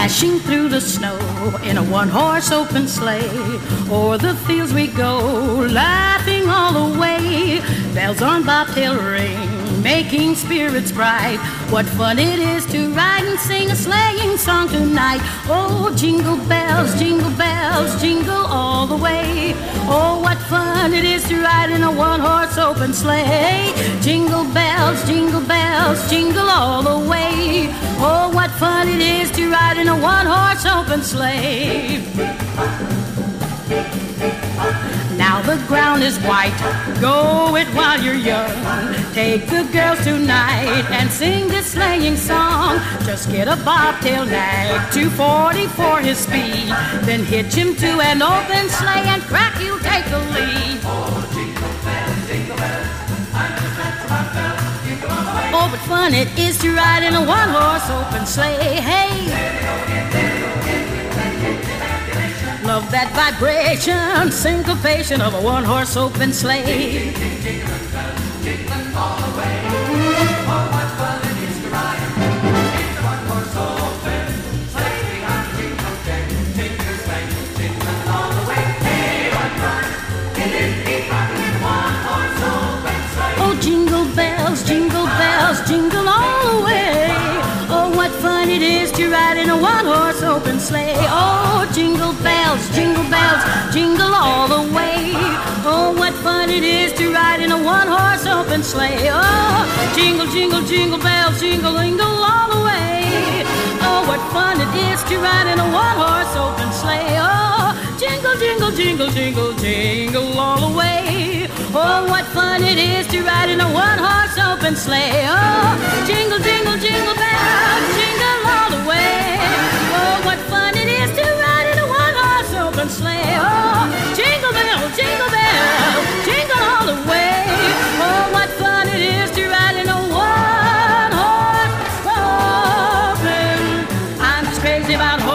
dashing through the snow in a one-horse open sleigh. O'er the fields we go, laughing all the way. Bells on bobtail ring, making spirits bright. What fun it is to ride and sing a sleighing song tonight. Oh, jingle bells, jingle all the way. Oh, what fun it is to ride in a one-horse open sleigh. Jingle bells, jingle all the way. Oh, what fun it is to ride in a one-horse open sleigh. Now the ground is white, go it while you're young. Take the girls tonight and sing this sleighing song. Just get a bobtail nag, 240 for his speed. Then hitch him to an open sleigh and crack, you'll take the lead. Oh, jingle bells, jingle bells, I'm just at my bells, jingle all the way. Oh, but fun it is to ride in a one-horse open sleigh. Hey! Love that vibration, syncopation of a one-horse open sleigh. Jingling all the way. Oh, what fun it is to ride in a one-horse open sleigh. Behind the wheel of day, jingling all the way. Hey, what fun it is to ride in a one-horse open sleigh. Oh, jingle bells, jingle all the way. Oh, what fun it is to ride in a one-horse open sleigh. Oh, jingle bells, jingle all the way. Oh, what fun it is to ride in a one-horse open sleigh. Oh, jingle bells, jingle all the way. Oh, what fun it is to ride in a one-horse open sleigh. Oh, jingle all the way. Oh, what fun it is to ride in a one-horse open sleigh. Oh, jingle bells, jingle all the way. Oh, what fun it is to ride in a one-horse open sleigh. Oh, jingle bells, jingle all the way. Oh, what fun it is to ride in a one-horse open. I'm just crazy about horses.